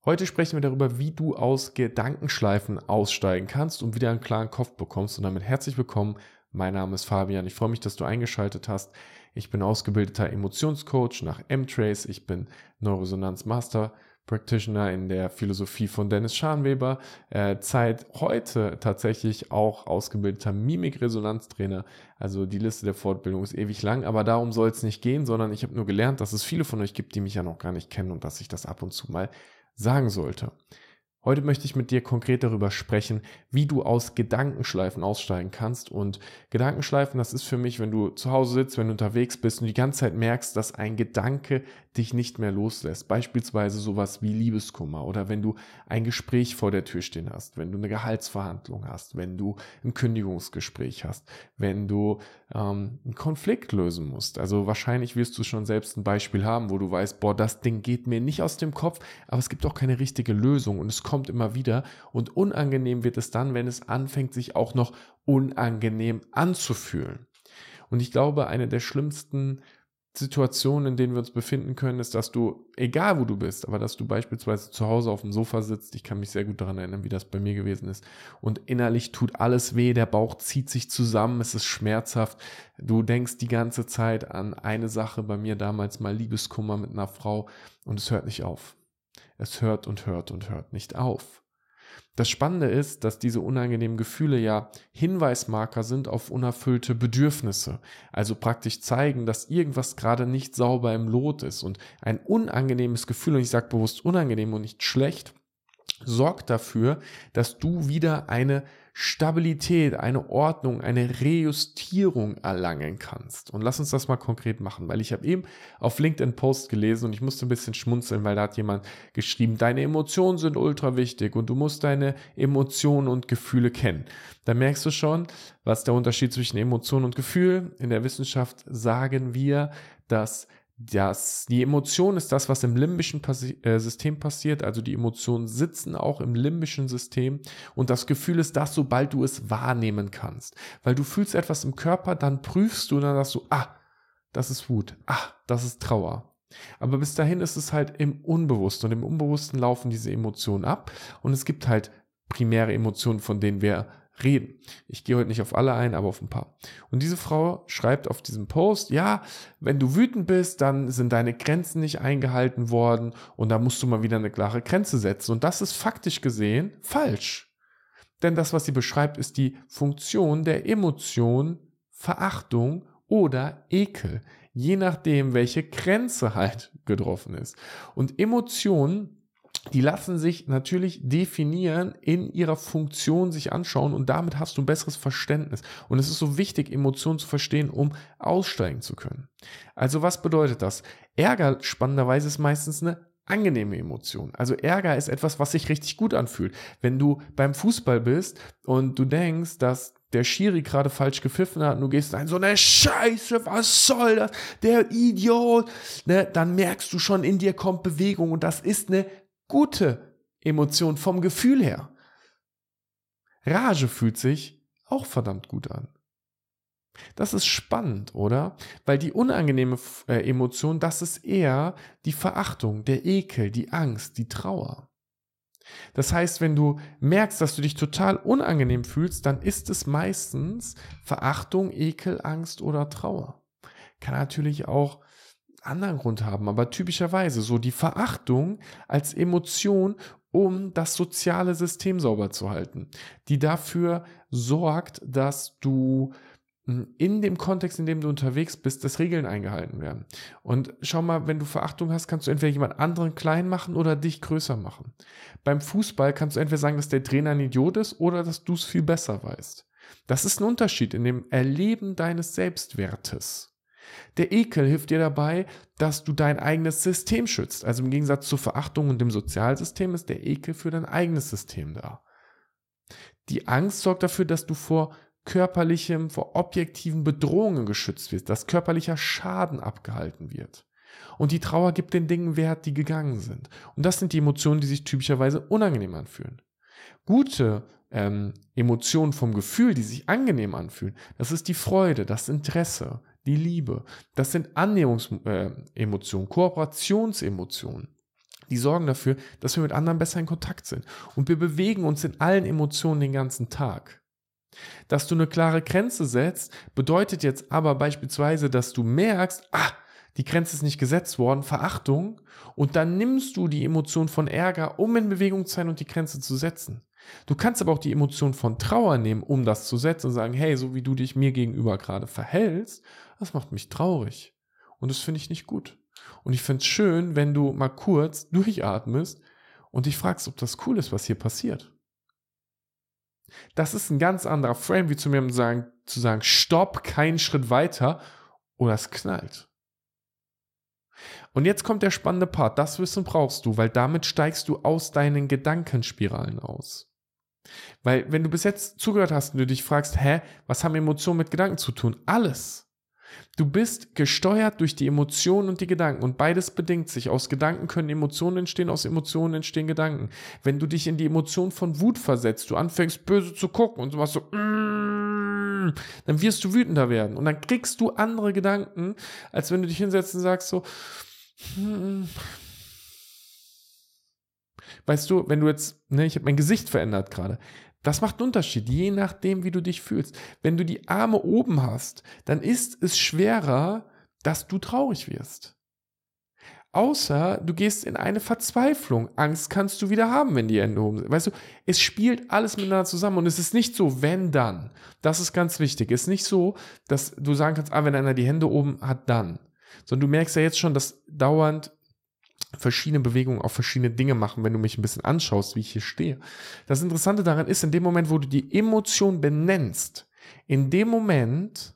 Heute sprechen wir darüber, wie du aus Gedankenschleifen aussteigen kannst und wieder einen klaren Kopf bekommst. Und damit herzlich willkommen. Mein Name ist Fabian. Ich freue mich, dass du eingeschaltet hast. Ich bin ausgebildeter Emotionscoach nach M-Trace. Ich bin Neuroresonanz Master Practitioner in der Philosophie von Dennis Scharnweber. Seit heute tatsächlich auch ausgebildeter Mimikresonanztrainer. Also die Liste der Fortbildung ist ewig lang, aber darum soll es nicht gehen, sondern ich habe nur gelernt, dass es viele von euch gibt, die mich ja noch gar nicht kennen und dass ich das ab und zu mal sagen sollte. Heute möchte ich mit dir konkret darüber sprechen, wie du aus Gedankenschleifen aussteigen kannst. Und Gedankenschleifen, das ist für mich, wenn du zu Hause sitzt, wenn du unterwegs bist und die ganze Zeit merkst, dass ein Gedanke dich nicht mehr loslässt. Beispielsweise sowas wie Liebeskummer oder wenn du ein Gespräch vor der Tür stehen hast, wenn du eine Gehaltsverhandlung hast, wenn du ein Kündigungsgespräch hast, wenn du einen Konflikt lösen musst. Also wahrscheinlich wirst du schon selbst ein Beispiel haben, wo du weißt, boah, das Ding geht mir nicht aus dem Kopf, aber es gibt auch keine richtige Lösung und es kommt immer wieder und unangenehm wird es dann, wenn es anfängt, sich auch noch unangenehm anzufühlen. Und ich glaube, eine der schlimmsten Situationen, in denen wir uns befinden können, ist, dass du, egal wo du bist, aber dass du beispielsweise zu Hause auf dem Sofa sitzt, ich kann mich sehr gut daran erinnern, wie das bei mir gewesen ist, und innerlich tut alles weh, der Bauch zieht sich zusammen, es ist schmerzhaft, du denkst die ganze Zeit an eine Sache, bei mir damals mal Liebeskummer mit einer Frau und es hört nicht auf. Es hört und hört und hört nicht auf. Das Spannende ist, dass diese unangenehmen Gefühle ja Hinweismarker sind auf unerfüllte Bedürfnisse, also praktisch zeigen, dass irgendwas gerade nicht sauber im Lot ist. Und ein unangenehmes Gefühl, und ich sage bewusst unangenehm und nicht schlecht, sorgt dafür, dass du wieder eine Stabilität, eine Ordnung, eine Rejustierung erlangen kannst. Und lass uns das mal konkret machen, weil ich habe eben auf LinkedIn einen Post gelesen und ich musste ein bisschen schmunzeln, weil da hat jemand geschrieben, deine Emotionen sind ultra wichtig und du musst deine Emotionen und Gefühle kennen. Da merkst du schon, was der Unterschied zwischen Emotion und Gefühl. In der Wissenschaft sagen wir, dass die Emotion ist das, was im limbischen System passiert, also die Emotionen sitzen auch im limbischen System und das Gefühl ist das, sobald du es wahrnehmen kannst. Weil du fühlst etwas im Körper, dann prüfst du und dann sagst du, das ist Wut, das ist Trauer. Aber bis dahin ist es halt im Unbewussten und im Unbewussten laufen diese Emotionen ab und es gibt halt primäre Emotionen, von denen wir reden. Ich gehe heute nicht auf alle ein, aber auf ein paar. Und diese Frau schreibt auf diesem Post, ja, wenn du wütend bist, dann sind deine Grenzen nicht eingehalten worden und da musst du mal wieder eine klare Grenze setzen. Und das ist faktisch gesehen falsch. Denn das, was sie beschreibt, ist die Funktion der Emotion, Verachtung oder Ekel. Je nachdem, welche Grenze halt getroffen ist. Und Emotionen, die lassen sich natürlich definieren, in ihrer Funktion sich anschauen und damit hast du ein besseres Verständnis. Und es ist so wichtig, Emotionen zu verstehen, um aussteigen zu können. Also was bedeutet das? Ärger, spannenderweise, ist meistens eine angenehme Emotion. Also Ärger ist etwas, was sich richtig gut anfühlt. Wenn du beim Fußball bist und du denkst, dass der Schiri gerade falsch gepfiffen hat und du gehst rein, so eine Scheiße, was soll das? Der Idiot. Ne, dann merkst du schon, in dir kommt Bewegung und das ist eine gute Emotion vom Gefühl her. Rage fühlt sich auch verdammt gut an. Das ist spannend, oder? Weil die unangenehme Emotion, das ist eher die Verachtung, der Ekel, die Angst, die Trauer. Das heißt, wenn du merkst, dass du dich total unangenehm fühlst, dann ist es meistens Verachtung, Ekel, Angst oder Trauer. Kann natürlich auch anderen Grund haben, aber typischerweise so die Verachtung als Emotion, um das soziale System sauber zu halten, die dafür sorgt, dass du in dem Kontext, in dem du unterwegs bist, dass Regeln eingehalten werden. Und schau mal, wenn du Verachtung hast, kannst du entweder jemand anderen klein machen oder dich größer machen. Beim Fußball kannst du entweder sagen, dass der Trainer ein Idiot ist oder dass du es viel besser weißt. Das ist ein Unterschied in dem Erleben deines Selbstwertes. Der Ekel hilft dir dabei, dass du dein eigenes System schützt. Also im Gegensatz zur Verachtung und dem Sozialsystem ist der Ekel für dein eigenes System da. Die Angst sorgt dafür, dass du vor körperlichem, vor objektiven Bedrohungen geschützt wirst, dass körperlicher Schaden abgehalten wird. Und die Trauer gibt den Dingen Wert, die gegangen sind. Und das sind die Emotionen, die sich typischerweise unangenehm anfühlen. Gute Emotionen vom Gefühl, die sich angenehm anfühlen, das ist die Freude, das Interesse, die Liebe. Das sind Annäherungsemotionen, Kooperationsemotionen. Die sorgen dafür, dass wir mit anderen besser in Kontakt sind. Und wir bewegen uns in allen Emotionen den ganzen Tag. Dass du eine klare Grenze setzt, bedeutet jetzt aber beispielsweise, dass du merkst, die Grenze ist nicht gesetzt worden, Verachtung, und dann nimmst du die Emotion von Ärger, um in Bewegung zu sein und die Grenze zu setzen. Du kannst aber auch die Emotion von Trauer nehmen, um das zu setzen und sagen, hey, so wie du dich mir gegenüber gerade verhältst, das macht mich traurig. Und das finde ich nicht gut. Und ich finde es schön, wenn du mal kurz durchatmest und dich fragst, ob das cool ist, was hier passiert. Das ist ein ganz anderer Frame, wie zu mir zu sagen, stopp, keinen Schritt weiter oder es knallt. Und jetzt kommt der spannende Part. Das Wissen brauchst du, weil damit steigst du aus deinen Gedankenspiralen aus. Weil wenn du bis jetzt zugehört hast und du dich fragst, was haben Emotionen mit Gedanken zu tun? Alles. Du bist gesteuert durch die Emotionen und die Gedanken und beides bedingt sich. Aus Gedanken können Emotionen entstehen, aus Emotionen entstehen Gedanken. Wenn du dich in die Emotion von Wut versetzt, du anfängst böse zu gucken und du machst so, dann wirst du wütender werden und dann kriegst du andere Gedanken, als wenn du dich hinsetzt und sagst so, weißt du, wenn du jetzt, ich habe mein Gesicht verändert gerade, das macht einen Unterschied, je nachdem, wie du dich fühlst. Wenn du die Arme oben hast, dann ist es schwerer, dass du traurig wirst. Außer du gehst in eine Verzweiflung. Angst kannst du wieder haben, wenn die Hände oben sind. Weißt du, es spielt alles miteinander zusammen und es ist nicht so, wenn dann. Das ist ganz wichtig. Es ist nicht so, dass du sagen kannst, wenn einer die Hände oben hat, dann. Sondern du merkst ja jetzt schon, dass dauernd verschiedene Bewegungen auf verschiedene Dinge machen, wenn du mich ein bisschen anschaust, wie ich hier stehe. Das Interessante daran ist, in dem Moment, wo du die Emotion benennst, in dem Moment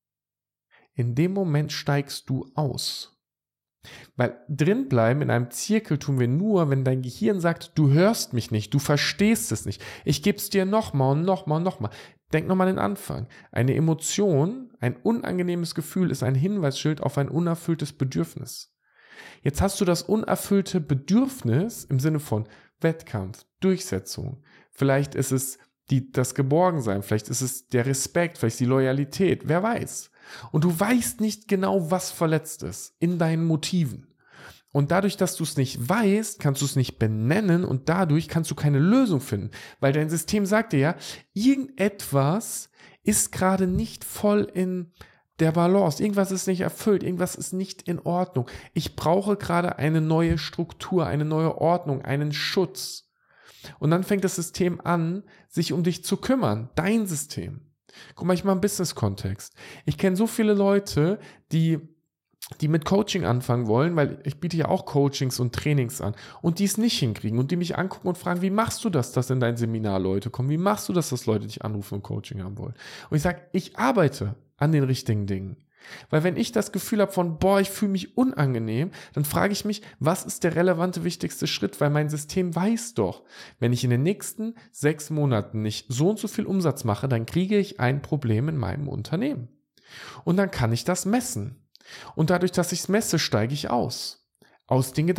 steigst du aus. Weil drinbleiben in einem Zirkel tun wir nur, wenn dein Gehirn sagt, du hörst mich nicht, du verstehst es nicht. Ich gebe es dir nochmal und nochmal und nochmal. Denk nochmal an den Anfang. Eine Emotion, ein unangenehmes Gefühl ist ein Hinweisschild auf ein unerfülltes Bedürfnis. Jetzt hast du das unerfüllte Bedürfnis im Sinne von Wettkampf, Durchsetzung. Vielleicht ist es das Geborgensein, vielleicht ist es der Respekt, vielleicht die Loyalität, wer weiß. Und du weißt nicht genau, was verletzt ist in deinen Motiven. Und dadurch, dass du es nicht weißt, kannst du es nicht benennen und dadurch kannst du keine Lösung finden. Weil dein System sagt dir ja, irgendetwas ist gerade nicht voll in der Balance. Irgendwas ist nicht erfüllt, irgendwas ist nicht in Ordnung. Ich brauche gerade eine neue Struktur, eine neue Ordnung, einen Schutz. Und dann fängt das System an, sich um dich zu kümmern, dein System. Guck mal, ich mal im Business-Kontext. Ich kenne so viele Leute, die mit Coaching anfangen wollen, weil ich biete ja auch Coachings und Trainings an und die es nicht hinkriegen und die mich angucken und fragen, wie machst du das, dass in dein Seminar Leute kommen? Wie machst du das, dass Leute dich anrufen und Coaching haben wollen? Und ich sage, ich arbeite an den richtigen Dingen. Weil wenn ich das Gefühl habe von, ich fühle mich unangenehm, dann frage ich mich, was ist der relevante, wichtigste Schritt? Weil mein System weiß doch, wenn ich in den nächsten 6 Monaten nicht so und so viel Umsatz mache, dann kriege ich ein Problem in meinem Unternehmen. Und dann kann ich das messen. Und dadurch, dass ich es messe, steige ich aus den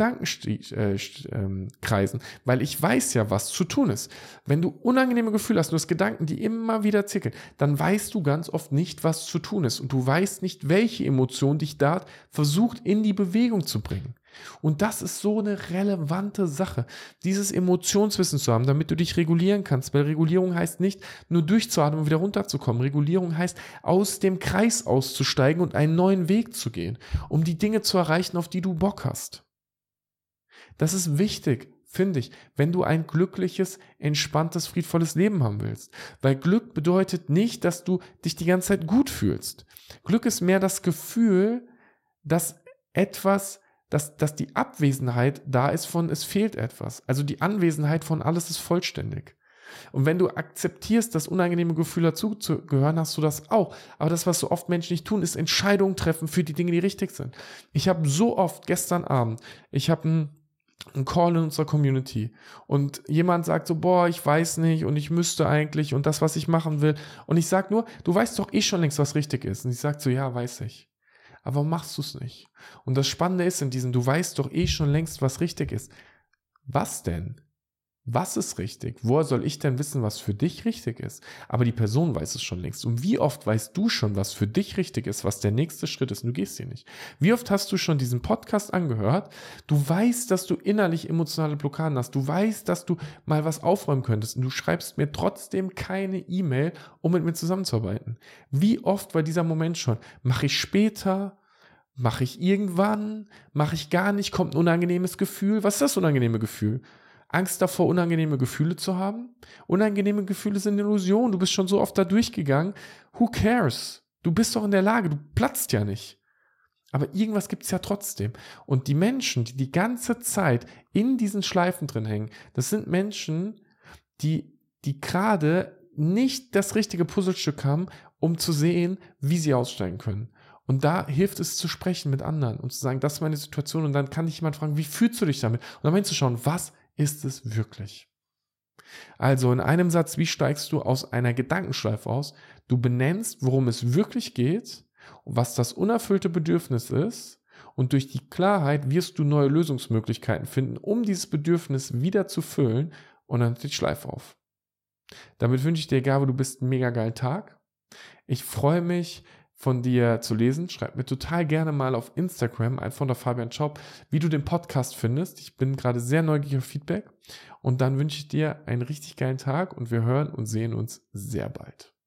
Gedankenkreisen, weil ich weiß ja, was zu tun ist. Wenn du unangenehme Gefühle hast, du hast Gedanken, die immer wieder zirkeln, dann weißt du ganz oft nicht, was zu tun ist und du weißt nicht, welche Emotion dich da versucht, in die Bewegung zu bringen. Und das ist so eine relevante Sache, dieses Emotionswissen zu haben, damit du dich regulieren kannst, weil Regulierung heißt nicht, nur durchzuatmen und wieder runterzukommen. Regulierung heißt, aus dem Kreis auszusteigen und einen neuen Weg zu gehen, um die Dinge zu erreichen, auf die du Bock hast. Das ist wichtig, finde ich, wenn du ein glückliches, entspanntes, friedvolles Leben haben willst. Weil Glück bedeutet nicht, dass du dich die ganze Zeit gut fühlst. Glück ist mehr das Gefühl, dass die Abwesenheit da ist von, es fehlt etwas. Also die Anwesenheit von alles ist vollständig. Und wenn du akzeptierst, dass unangenehme Gefühle dazugehören, hast du das auch. Aber das, was so oft Menschen nicht tun, ist Entscheidungen treffen für die Dinge, die richtig sind. Ich habe so oft gestern Abend, ich habe einen Call in unserer Community und jemand sagt so, ich weiß nicht und ich müsste eigentlich und das, was ich machen will. Und ich sage nur, du weißt doch schon längst, was richtig ist. Und ich sage so, ja, weiß ich. Aber warum machst du es nicht? Und das Spannende ist du weißt doch schon längst, was richtig ist. Was denn? was ist richtig? Woher soll ich denn wissen, was für dich richtig ist? Aber die Person weiß es schon längst. Und wie oft weißt du schon, was für dich richtig ist, was der nächste Schritt ist, und du gehst hier nicht? Wie oft hast du schon diesen Podcast angehört? Du weißt, dass du innerlich emotionale Blockaden hast. Du weißt, dass du mal was aufräumen könntest. Und du schreibst mir trotzdem keine E-Mail, um mit mir zusammenzuarbeiten. Wie oft war dieser Moment schon? Mache ich später? Mache ich irgendwann? Mache ich gar nicht? Kommt ein unangenehmes Gefühl? Was ist das unangenehme Gefühl? Angst davor, unangenehme Gefühle zu haben? Unangenehme Gefühle sind eine Illusion. Du bist schon so oft da durchgegangen. Who cares? Du bist doch in der Lage. Du platzt ja nicht. Aber irgendwas gibt es ja trotzdem. Und die Menschen, die die ganze Zeit in diesen Schleifen drin hängen, das sind Menschen, die gerade nicht das richtige Puzzlestück haben, um zu sehen, wie sie aussteigen können. Und da hilft es zu sprechen mit anderen und zu sagen, das ist meine Situation, und dann kann dich jemand fragen, wie fühlst du dich damit? Und dann hinzuschauen, was ist es wirklich? Also in einem Satz, wie steigst du aus einer Gedankenschleife aus? Du benennst, worum es wirklich geht, was das unerfüllte Bedürfnis ist, und durch die Klarheit wirst du neue Lösungsmöglichkeiten finden, um dieses Bedürfnis wieder zu füllen, und dann hört die Schleife auf. Damit wünsche ich dir, egal wo du bist, einen mega geilen Tag. Ich freue mich, von dir zu lesen. Schreib mir total gerne mal auf Instagram, einfach unter Fabian Schaub, wie du den Podcast findest. Ich bin gerade sehr neugierig auf Feedback. Und dann wünsche ich dir einen richtig geilen Tag, und wir hören und sehen uns sehr bald.